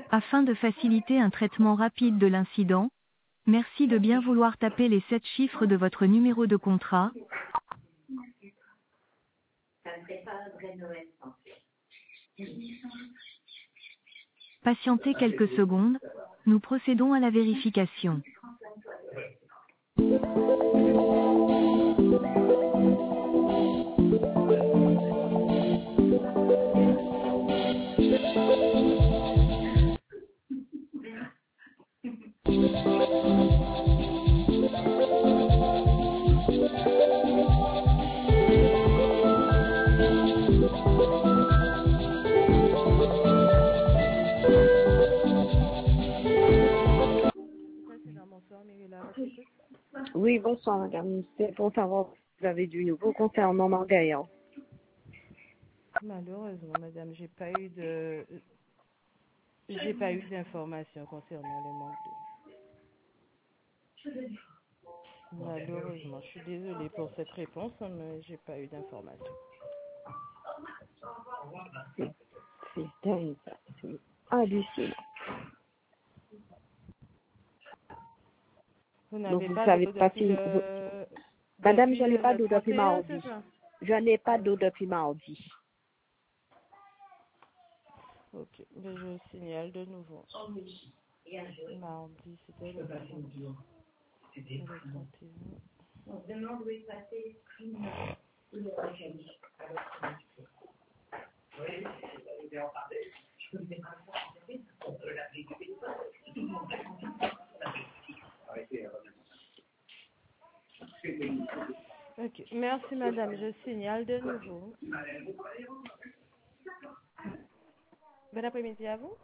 Afin de faciliter un traitement rapide de l'incident, merci de bien vouloir taper les 7 chiffres de votre numéro de contrat. Patientez quelques secondes, nous procédons à la vérification. Oui, bonsoir madame. C'est pour savoir si vous avez du nouveau concernant Margaillon. Malheureusement, madame, j'ai pas eu d'informations concernant le manque d'eau. Malheureusement, je suis désolée pour cette réponse, mais j'ai pas eu d'informations. C'est dingue, ça. C'est hallucinant. Vous Donc n'avez vous pas savez d'eau pas depuis si... le... Madame, depuis je n'ai pas le d'eau depuis 31, mardi. c'est ça? Je n'ai pas d'eau depuis mardi. Ok, mais je signale de nouveau. Mardi, c'était le 30. Le 31. Ok, merci madame, je signale de nouveau. Bon après-midi à vous.